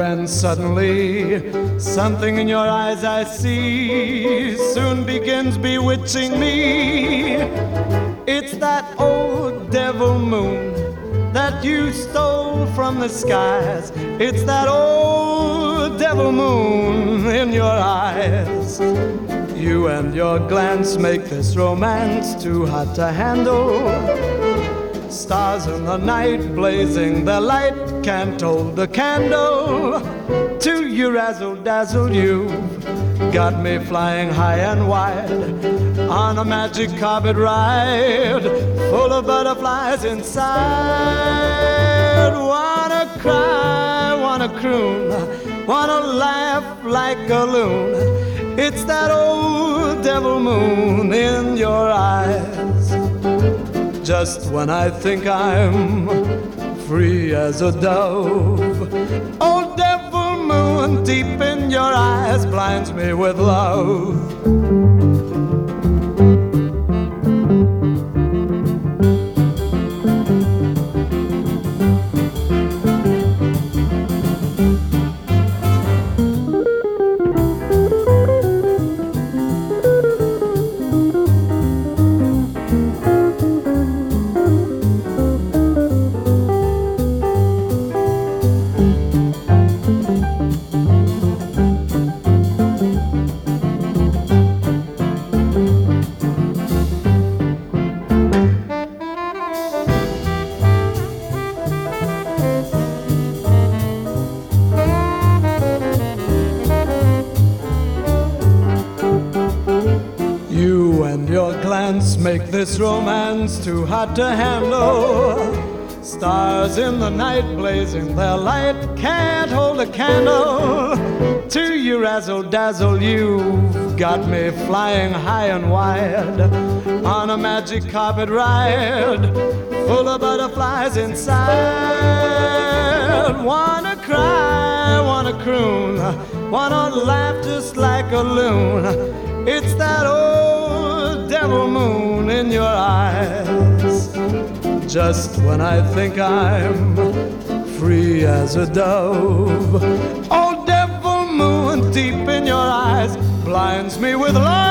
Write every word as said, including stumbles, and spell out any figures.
then suddenly something in your eyes I see soon begins bewitching me. It's that old devil moon that you stole from the skies. It's that old devil moon in your eyes. You and your glance make this romance too hot to handle. Stars in the night blazing their light can't hold a candle to your razzle-dazzle. You've got me flying high and wide on a magic carpet ride full of butterflies inside. Wanna cry, wanna croon, wanna laugh like a loon. It's that old devil moon in your eyes. Just when I think I'm free as a dove, old devil moon deep in your eyes blinds me with love. Make this romance too hot to handle. Stars in the night blazing their light can't hold a candle to your razzle-dazzle. You've got me flying high and wide on a magic carpet ride full of butterflies inside. Wanna cry, wanna croon, wanna laugh just like a loon. It's that old devil moon in your eyes. Just when I think I'm free as a dove, old devil moon deep in your eyes blinds me with love.